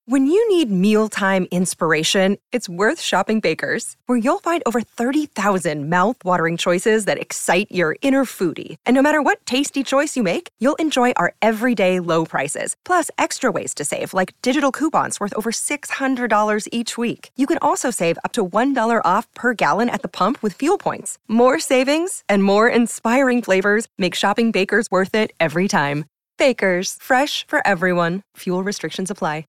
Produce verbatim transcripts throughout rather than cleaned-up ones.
When you need mealtime inspiration, it's worth shopping Baker's, where you'll find over thirty thousand mouth-watering choices that excite your inner foodie. And no matter what tasty choice you make, you'll enjoy our everyday low prices, plus extra ways to save, like digital coupons worth over six hundred dollars each week. You can also save up to one dollar off per gallon at the pump with fuel points. More savings and more inspiring flavors make shopping Baker's worth it every time. Baker's, fresh for everyone. Fuel restrictions apply.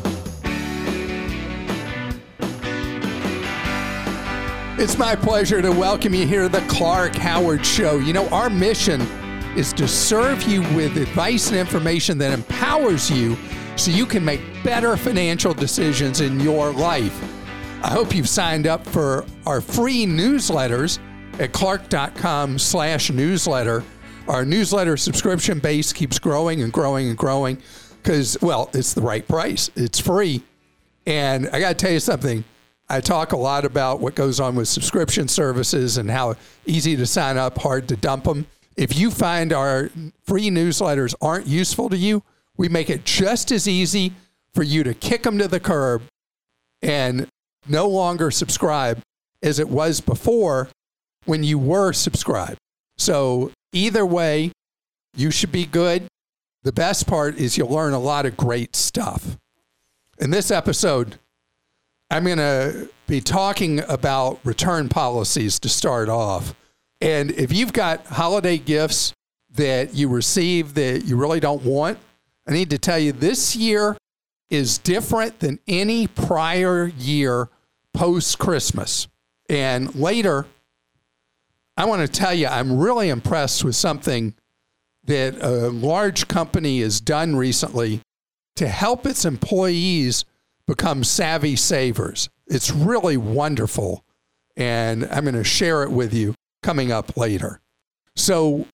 It's my pleasure to welcome you here to the Clark Howard Show. You know, our mission is to serve you with advice and information that empowers you so you can make better financial decisions in your life. I hope you've signed up for our free newsletters at clark.com slash newsletter. Our newsletter subscription base keeps growing and growing and growing because, well, it's the right price. It's free. And I got to tell you something. I talk a lot about what goes on with subscription services and how easy to sign up, hard to dump them. If you find our free newsletters aren't useful to you, we make it just as easy for you to kick them to the curb and no longer subscribe as it was before when you were subscribed. So either way, you should be good. The best part is you'll learn a lot of great stuff. In this episode, I'm going to be talking about return policies to start off. And if you've got holiday gifts that you receive that you really don't want, I need to tell you this year is different than any prior year post-Christmas. And later, I want to tell you, I'm really impressed with something that a large company has done recently to help its employees become savvy savers. It's really wonderful, and I'm going to share it with you coming up later. So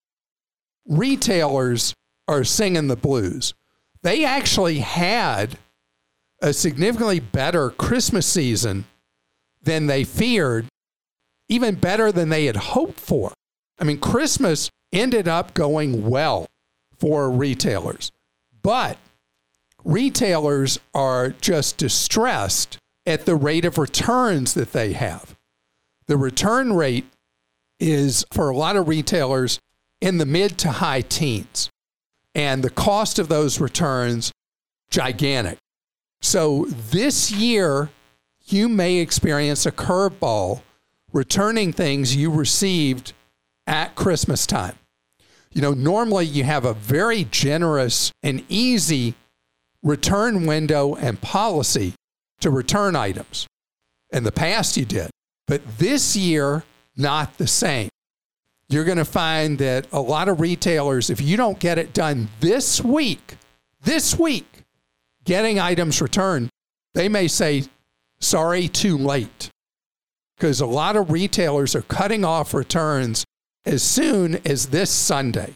retailers are singing the blues. They actually had a significantly better Christmas season than they feared, even better than they had hoped for. I mean, Christmas ended up going well for retailers, but retailers are just distressed at the rate of returns that they have. The return rate is, for a lot of retailers, in the mid to high teens. And the cost of those returns, gigantic. So this year, you may experience a curveball returning things you received at Christmas time. You know, normally you have a very generous and easy return window and policy to return items. In the past you did, but this year, not the same. You're going to find that a lot of retailers, if you don't get it done this week, this week, getting items returned, they may say, sorry, too late. Because a lot of retailers are cutting off returns as soon as this Sunday.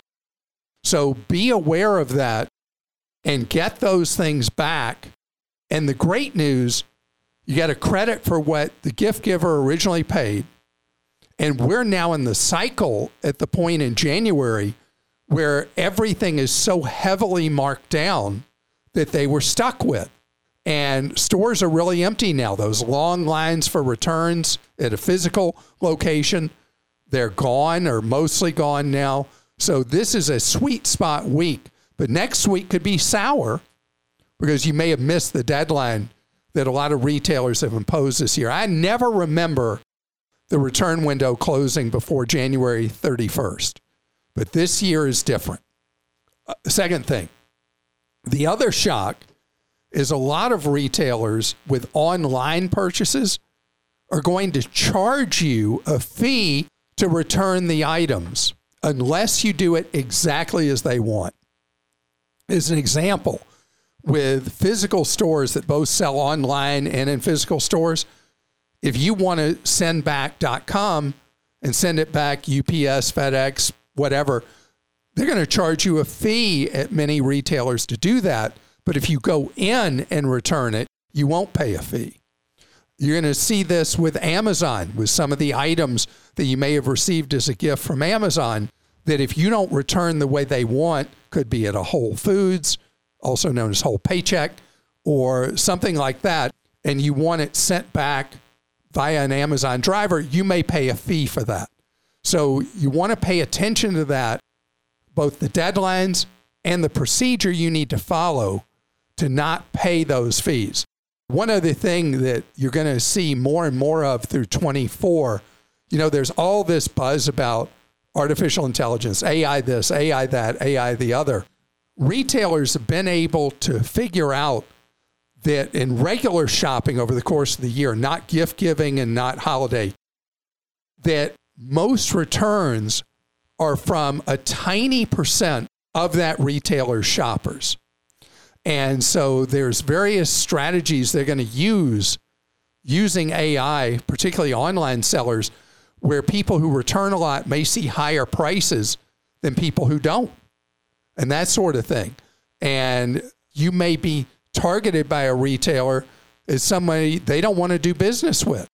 So be aware of that and get those things back. And the great news, you get a credit for what the gift giver originally paid. And we're now in the cycle at the point in January where everything is so heavily marked down that they were stuck with. And stores are really empty now. Those long lines for returns at a physical location, they're gone or mostly gone now. So this is a sweet spot week. But next week could be sour because you may have missed the deadline that a lot of retailers have imposed this year. I never remember the return window closing before January thirty-first. But this year is different. Uh, second thing, the other shock is a lot of retailers with online purchases are going to charge you a fee to return the items unless you do it exactly as they want. As an example, with physical stores that both sell online and in physical stores, if you want to send back .com and send it back U P S, FedEx, whatever, they're going to charge you a fee at many retailers to do that. But if you go in and return it, you won't pay a fee. You're going to see this with Amazon, with some of the items that you may have received as a gift from Amazon, that if you don't return the way they want, could be at a Whole Foods, also known as Whole Paycheck, or something like that, and you want it sent back via an Amazon driver, you may pay a fee for that. So you want to pay attention to that, both the deadlines and the procedure you need to follow to not pay those fees. One other thing that you're going to see more and more of through twenty-four, you know, there's all this buzz about artificial intelligence, A I this, A I that, A I the other. Retailers have been able to figure out that in regular shopping over the course of the year, not gift giving and not holiday, that most returns are from a tiny percent of that retailer's shoppers. And so there's various strategies they're going to use using A I, particularly online sellers, where people who return a lot may see higher prices than people who don't, and that sort of thing. And you may be targeted by a retailer as somebody they don't want to do business with.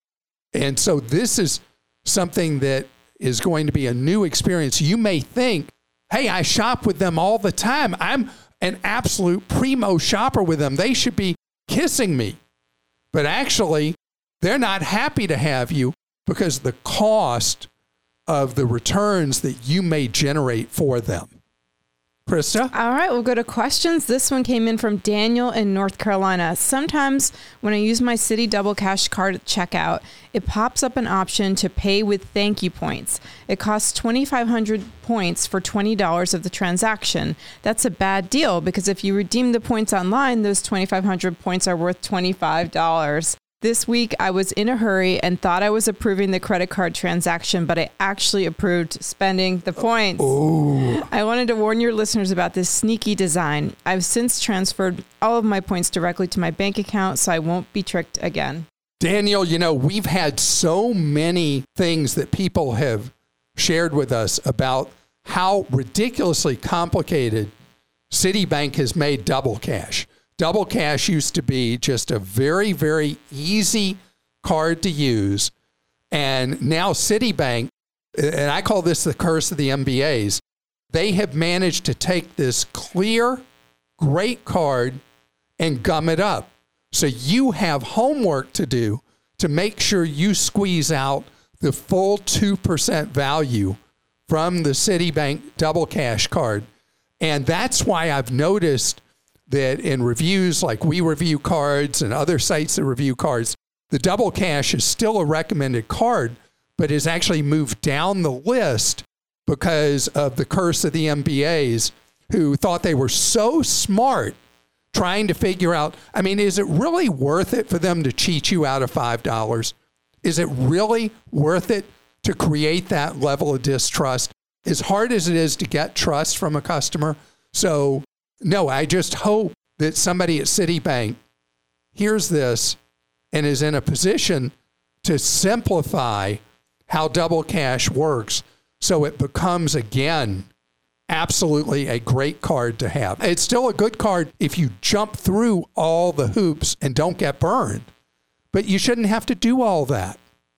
And so this is something that is going to be a new experience. You may think, hey, I shop with them all the time. I'm an absolute primo shopper with them. They should be kissing me. But actually, they're not happy to have you because the cost of the returns that you may generate for them. Krista? All right, we'll go to questions. This one came in from Daniel in North Carolina. Sometimes when I use my Citi Double Cash card at checkout, it pops up an option to pay with thank you points. It costs twenty-five hundred points for twenty dollars of the transaction. That's a bad deal because if you redeem the points online, those twenty-five hundred points are worth twenty-five dollars. This week, I was in a hurry and thought I was approving the credit card transaction, but I actually approved spending the points. Ooh. I wanted to warn your listeners about this sneaky design. I've since transferred all of my points directly to my bank account, so I won't be tricked again. Daniel, you know, we've had so many things that people have shared with us about how ridiculously complicated Citibank has made Double Cash. Double Cash used to be just a very, very easy card to use. And now Citibank, and I call this the curse of the M B As, they have managed to take this clear, great card and gum it up. So you have homework to do to make sure you squeeze out the full two percent value from the Citibank Double Cash card. And that's why I've noticed that in reviews like We Review Cards and other sites that review cards, the Double Cash is still a recommended card, but has actually moved down the list because of the curse of the M B As who thought they were so smart trying to figure out, I mean, is it really worth it for them to cheat you out of five dollars? Is it really worth it to create that level of distrust? As hard as it is to get trust from a customer. So no, I just hope that somebody at Citibank hears this and is in a position to simplify how Double Cash works so it becomes, again, absolutely a great card to have. It's still a good card if you jump through all the hoops and don't get burned, but you shouldn't have to do all that.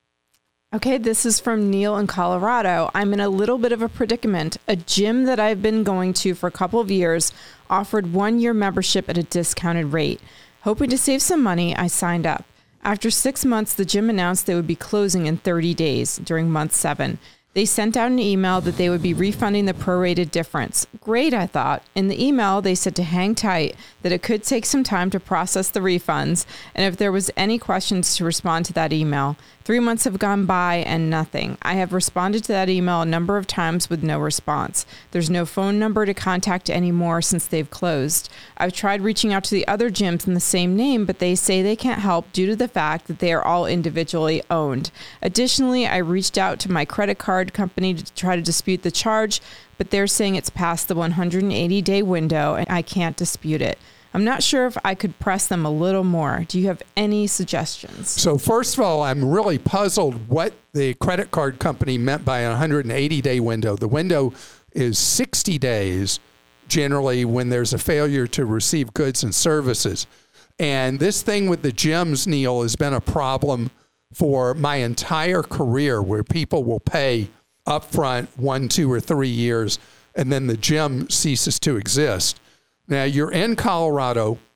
Okay, this is from Neil in Colorado. I'm in a little bit of a predicament. A gym that I've been going to for a couple of years offered one-year membership at a discounted rate. Hoping to save some money, I signed up. After six months, the gym announced they would be closing in thirty days during month seven. They sent out an email that they would be refunding the prorated difference. Great, I thought. In the email, they said to hang tight, that it could take some time to process the refunds, and if there was any questions to respond to that email. Three months have gone by and nothing. I have responded to that email a number of times with no response. There's no phone number to contact anymore since they've closed. I've tried reaching out to the other gyms in the same name, but they say they can't help due to the fact that they are all individually owned. Additionally, I reached out to my credit card company to try to dispute the charge, but they're saying it's past the one hundred eighty day window and I can't dispute it. I'm not sure if I could press them a little more. Do you have any suggestions? So first of all, I'm really puzzled what the credit card company meant by a one hundred eighty day window. The window is sixty days generally when there's a failure to receive goods and services. And this thing with the gyms, Neil, has been a problem for my entire career where people will pay upfront one, two, or three years, and then the gym ceases to exist. Now, you're in Colorado.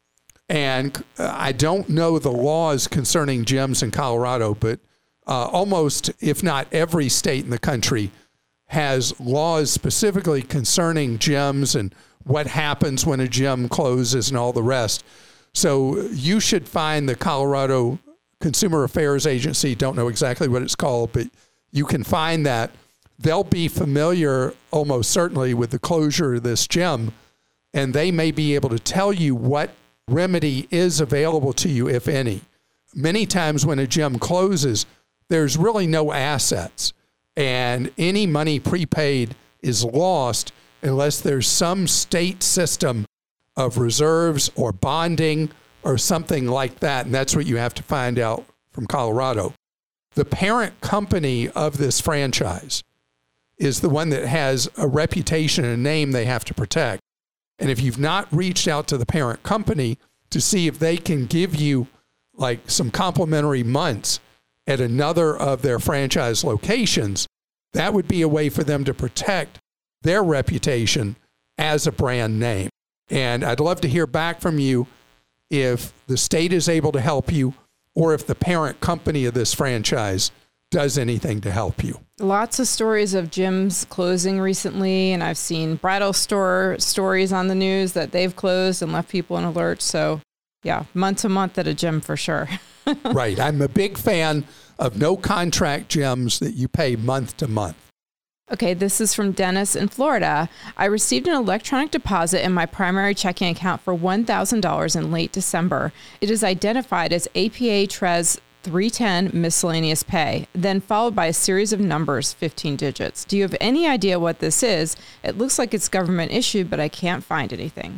And uh, I don't know the laws concerning gyms in Colorado, but uh, almost, if not every state in the country, has laws specifically concerning gyms and what happens when a gym closes and all the rest. So you should find the Colorado Consumer Affairs Agency, don't know exactly what it's called, but you can find that. They'll be familiar almost certainly with the closure of this gym, and they may be able to tell you what remedy is available to you, if any. Many times when a gym closes, there's really no assets, and any money prepaid is lost unless there's some state system of reserves or bonding or something like that, and that's what you have to find out from Colorado. The parent company of this franchise is the one that has a reputation and a name they have to protect. And if you've not reached out to the parent company to see if they can give you like some complimentary months at another of their franchise locations, that would be a way for them to protect their reputation as a brand name. And I'd love to hear back from you if the state is able to help you or if the parent company of this franchise does anything to help you. Lots of stories of gyms closing recently, and I've seen bridal store stories on the news that they've closed and left people in alert. So yeah, month to month at a gym for sure. Right. I'm a big fan of no contract gyms that you pay month to month. Okay, this is from Dennis in Florida. I received an electronic deposit in my primary checking account for one thousand dollars in late December. It is identified as A P A T R E S three ten miscellaneous pay, then followed by a series of numbers, fifteen digits. Do you have any idea what this is? It looks like it's government issued, but I can't find anything.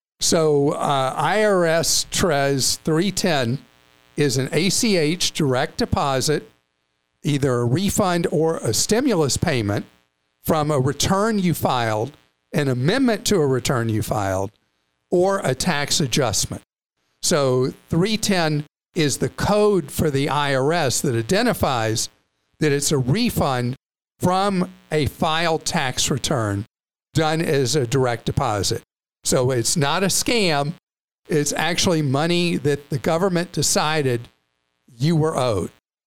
So uh, I R S T R E S three ten is an A C H direct deposit, either a refund or a stimulus payment from a return you filed, an amendment to a return you filed, or a tax adjustment. So three ten is the code for the I R S that identifies that it's a refund from a filed tax return done as a direct deposit. So it's not a scam. It's actually money that the government decided you were owed.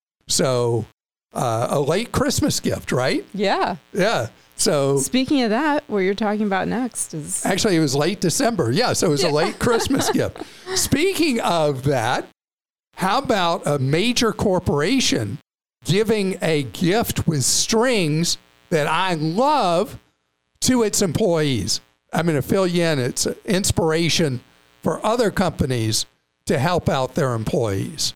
So uh, a late Christmas gift, right? Yeah. Yeah. So speaking of that, what you're talking about next is... Actually, it was late December. Yeah, so it was a late Christmas gift. Speaking of that, how about a major corporation giving a gift with strings that I love to its employees? I'm going to fill you in. It's an inspiration for other companies to help out their employees.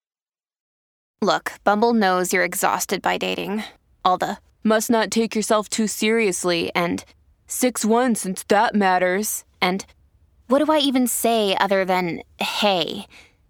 Look, Bumble knows you're exhausted by dating. All the must not take yourself too seriously and six one since that matters. And what do I even say other than hey?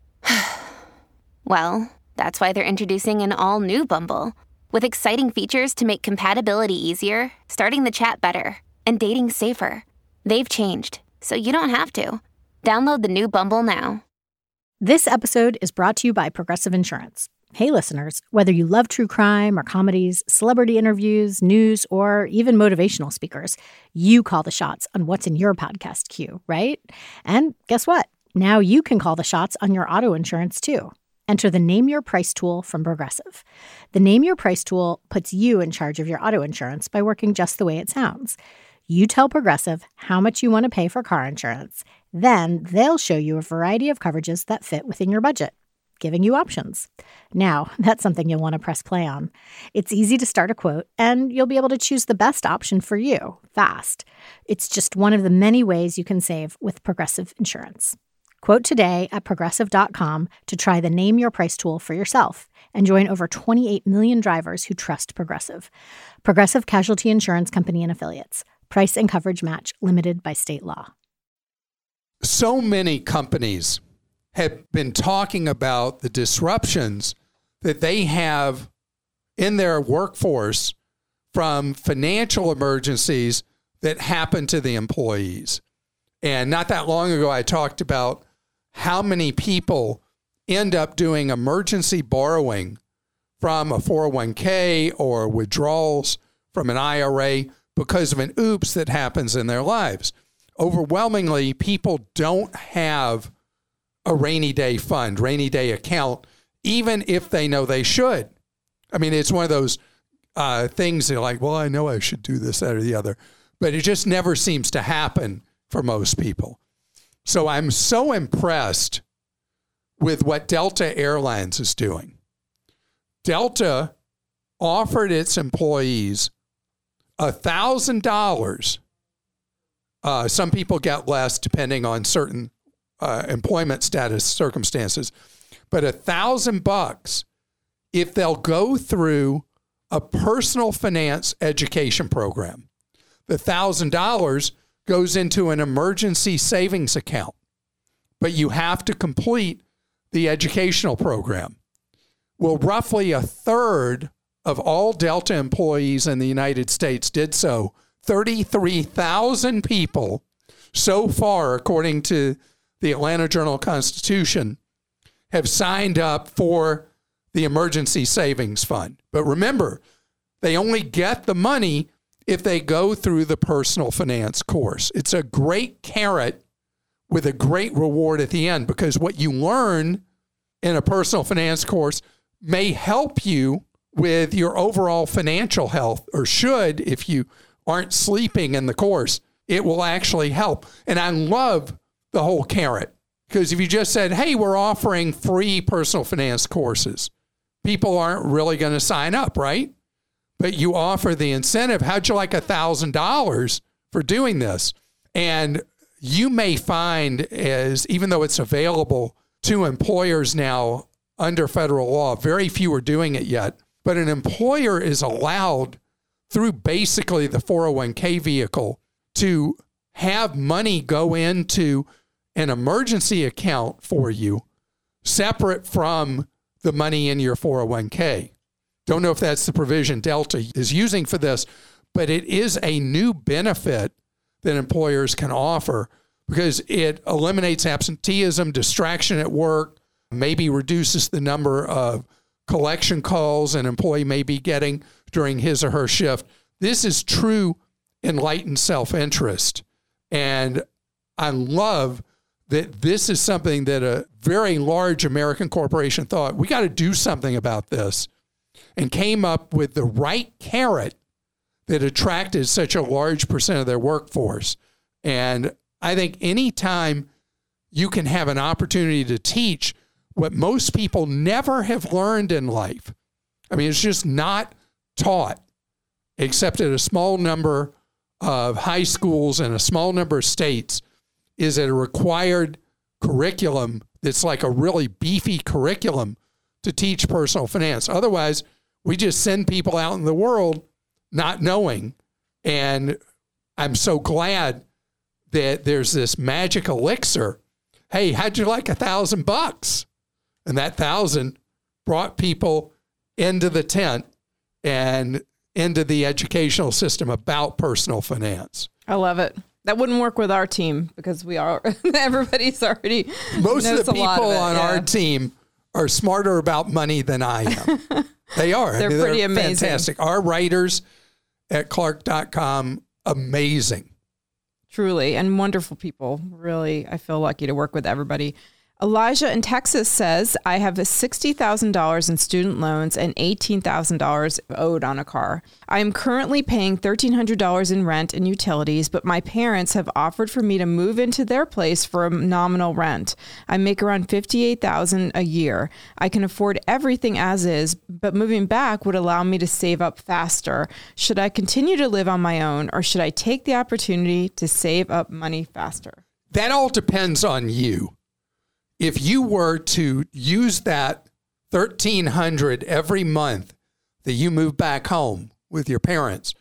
Well, that's why they're introducing an all-new Bumble with exciting features to make compatibility easier, starting the chat better, and dating safer. They've changed, so you don't have to. Download the new Bumble now. This episode is brought to you by Progressive Insurance. Hey, listeners, whether you love true crime or comedies, celebrity interviews, news, or even motivational speakers, you call the shots on what's in your podcast queue, right? And guess what? Now you can call the shots on your auto insurance, too. Enter the Name Your Price tool from Progressive. The Name Your Price tool puts you in charge of your auto insurance by working just the way it sounds. You tell Progressive how much you want to pay for car insurance. Then they'll show you a variety of coverages that fit within your budget, giving you options. Now, that's something you'll want to press play on. It's easy to start a quote, and you'll be able to choose the best option for you fast. It's just one of the many ways you can save with Progressive Insurance. Quote today at progressive dot com to try the Name Your Price tool for yourself and join over twenty-eight million drivers who trust Progressive. Progressive Casualty Insurance Company and Affiliates. Price and coverage match limited by state law. So many companies have been talking about the disruptions that they have in their workforce from financial emergencies that happen to the employees. And not that long ago, I talked about how many people end up doing emergency borrowing from a four oh one k or withdrawals from an I R A because of an oops that happens in their lives. Overwhelmingly, people don't have a rainy day fund, rainy day account, even if they know they should. I mean, it's one of those uh, things that are like, well, I know I should do this, that, or the other, but it just never seems to happen for most people. So I'm so impressed with what Delta Airlines is doing. Delta offered its employees one thousand dollars. Uh, some people get less depending on certain uh, employment status circumstances, but a thousand bucks if they'll go through a personal finance education program. The thousand dollars goes into an emergency savings account, but you have to complete the educational program. Well, roughly a third of all Delta employees in the United States did so. thirty-three thousand people so far, according to the Atlanta Journal-Constitution, have signed up for the Emergency Savings Fund. But remember, they only get the money if they go through the personal finance course. It's a great carrot with a great reward at the end, because what you learn in a personal finance course may help you with your overall financial health, or should if you aren't sleeping in the course. It will actually help. And I love the whole carrot, because if you just said, hey, we're offering free personal finance courses, people aren't really going to sign up, right? But you offer the incentive. How'd you like one thousand dollars for doing this? And you may find, as even though it's available to employers now under federal law, very few are doing it yet, but an employer is allowed through basically the four oh one k vehicle to have money go into an emergency account for you separate from the money in your four oh one k. Don't know if that's the provision Delta is using for this, but it is a new benefit that employers can offer, because it eliminates absenteeism, distraction at work, maybe reduces the number of collection calls an employee may be getting during his or her shift. This is true enlightened self-interest. And I love that this is something that a very large American corporation thought, we got to do something about this, and came up with the right carrot that attracted such a large percent of their workforce. And I think anytime you can have an opportunity to teach what most people never have learned in life, I mean, it's just not taught, except at a small number of high schools and a small number of states, is a required curriculum that's like a really beefy curriculum to teach personal finance. Otherwise, we just send people out in the world not knowing. And I'm so glad that there's this magic elixir. Hey, how'd you like a thousand bucks? And that thousand brought people into the tent and into the educational system about personal finance. I love it. That wouldn't work with our team, because we are, everybody's already Most knows of the a lot people of it, on yeah. our team are smarter about money than I am. They are. They're I mean, pretty they're amazing. Fantastic. Our writers at Clark dot com, amazing. Truly, and wonderful people. Really, I feel lucky to work with everybody. Elijah in Texas says, I have sixty thousand dollars in student loans and eighteen thousand dollars owed on a car. I am currently paying one thousand three hundred dollars in rent and utilities, but my parents have offered for me to move into their place for a nominal rent. I make around fifty-eight thousand dollars a year. I can afford everything as is, but moving back would allow me to save up faster. Should I continue to live on my own, or should I take the opportunity to save up money faster? That all depends on you. If you were to use that thirteen hundred dollars every month that you move back home with your parents,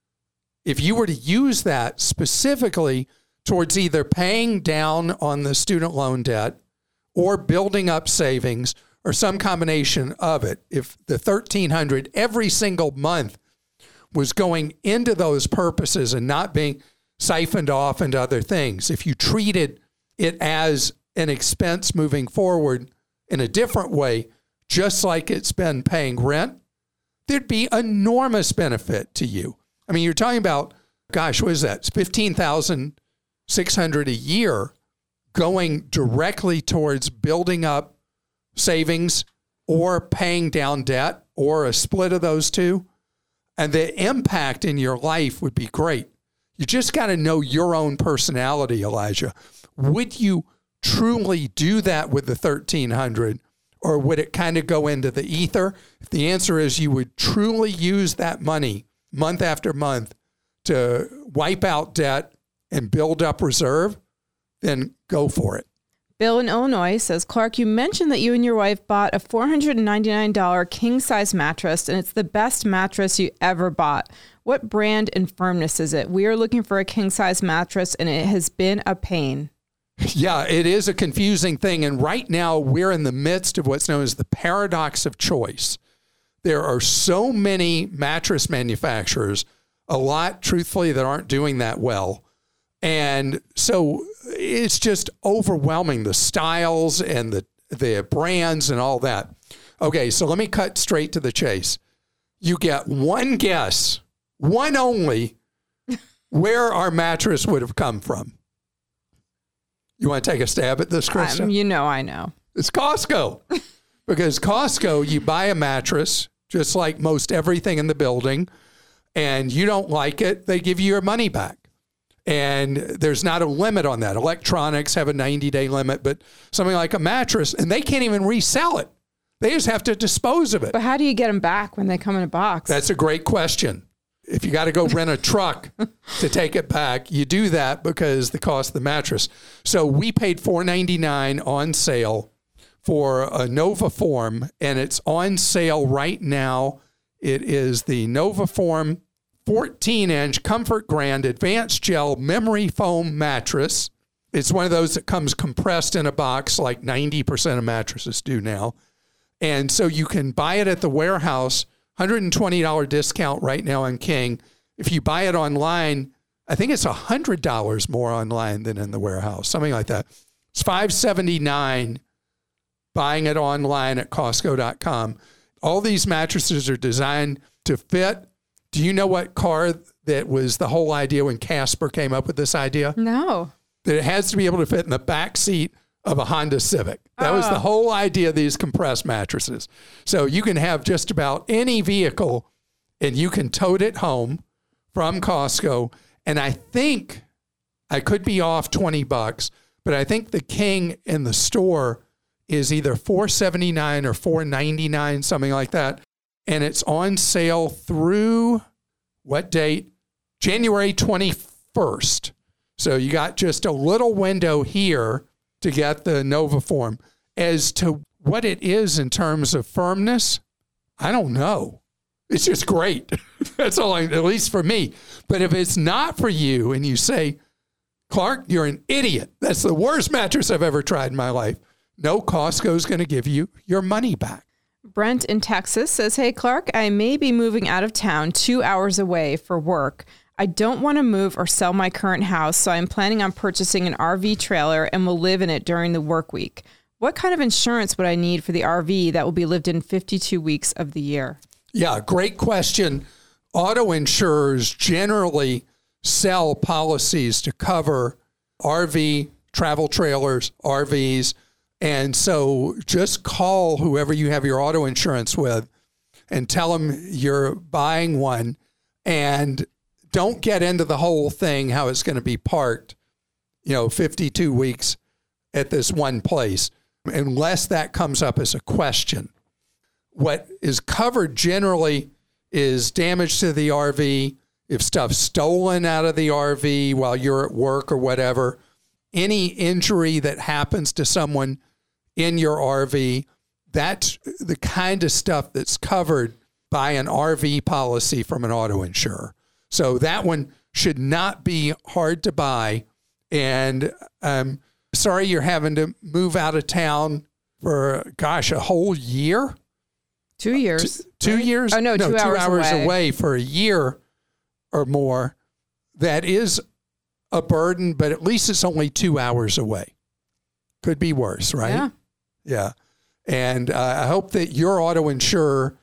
if you were to use that specifically towards either paying down on the student loan debt or building up savings or some combination of it, if the thirteen hundred dollars every single month was going into those purposes and not being siphoned off into other things, if you treated it as an expense moving forward in a different way, just like it's been paying rent, there'd be enormous benefit to you. I mean, you're talking about, gosh, what is that? It's fifteen thousand six hundred dollars a year going directly towards building up savings or paying down debt or a split of those two. And the impact in your life would be great. You just got to know your own personality, Elijah. Would you truly do that with the thirteen hundred, or would it kind of go into the ether? If the answer is you would truly use that money month after month to wipe out debt and build up reserve, then go for it. Bill in Illinois says, Clark, you mentioned that you and your wife bought a four hundred ninety-nine dollars king-size mattress, and it's the best mattress you ever bought. What brand and firmness is it? We are looking for a king-size mattress, and it has been a pain. Yeah, it is a confusing thing. And right now, we're in the midst of what's known as the paradox of choice. There are so many mattress manufacturers, a lot, truthfully, that aren't doing that well. And so it's just overwhelming, the styles and the, the brands and all that. Okay, so let me cut straight to the chase. You get one guess, one only, where our mattress would have come from. You want to take a stab at this, Krista? Um, you know I know. It's Costco. Because Costco, you buy a mattress, just like most everything in the building, and you don't like it, they give you your money back. And there's not a limit on that. Electronics have a ninety-day limit, but something like a mattress, and they can't even resell it. They just have to dispose of it. But how do you get them back when they come in a box? That's a great question. If you got to go rent a truck to take it back, you do that because the cost of the mattress. So we paid four ninety-nine on sale for a Nova Form, and it's on sale right now. It is the Nova Form fourteen inch Comfort Grand Advanced Gel Memory Foam Mattress. It's one of those that comes compressed in a box like ninety percent of mattresses do now. And so you can buy it at the warehouse, one hundred twenty dollars discount right now on King. If you buy it online, I think it's one hundred dollars more online than in the warehouse, something like that. It's five seventy-nine buying it online at Costco dot com. All these mattresses are designed to fit. Do you know what car that was the whole idea when Casper came up with this idea? No. That it has to be able to fit in the back seat of a Honda Civic. That oh. was the whole idea of these compressed mattresses. So you can have just about any vehicle and you can tote it home from Costco. And I think, I could be off twenty bucks, but I think the King in the store is either four seventy-nine or four ninety-nine, something like that. And it's on sale through what date? January twenty-first. So you got just a little window here to get the Nova Form. As to what it is in terms of firmness, I don't know. It's just great. That's all, I, at least for me. But if it's not for you and you say, Clark, you're an idiot. That's the worst mattress I've ever tried in my life. No, Costco's going to give you your money back. Brent in Texas says, hey, Clark, I may be moving out of town two hours away for work. I don't want to move or sell my current house, so I'm planning on purchasing an R V trailer and will live in it during the work week. What kind of insurance would I need for the R V that will be lived in fifty-two weeks of the year? Yeah, great question. Auto insurers generally sell policies to cover R V, travel trailers, R Vs. And so just call whoever you have your auto insurance with and tell them you're buying one, and don't get into the whole thing, how it's going to be parked, you know, fifty-two weeks at this one place, unless that comes up as a question. What is covered generally is damage to the R V, if stuff's stolen out of the R V while you're at work or whatever, any injury that happens to someone in your R V, that's the kind of stuff that's covered by an R V policy from an auto insurer. So that one should not be hard to buy. And I'm sorry you're having to move out of town for, gosh, a whole year? Two years. Uh, two, two right? years? Oh, no, no two, two hours, hours away. away for a year or more. That is a burden, but at least it's only two hours away. Could be worse, right? Yeah. Yeah. And uh, I hope that your auto insurer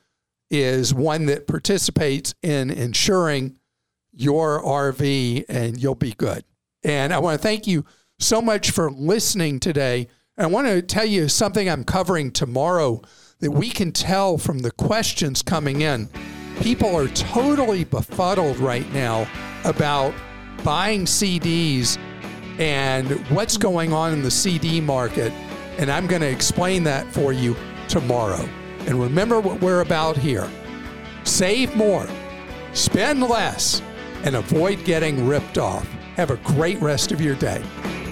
is one that participates in insuring your R V, and you'll be good. And I want to thank you so much for listening today. I want to tell you something I'm covering tomorrow that we can tell from the questions coming in. People are totally befuddled right now about buying C Ds and what's going on in the C D market. And I'm going to explain that for you tomorrow. And remember what we're about here. Save more, spend less, and avoid getting ripped off. Have a great rest of your day.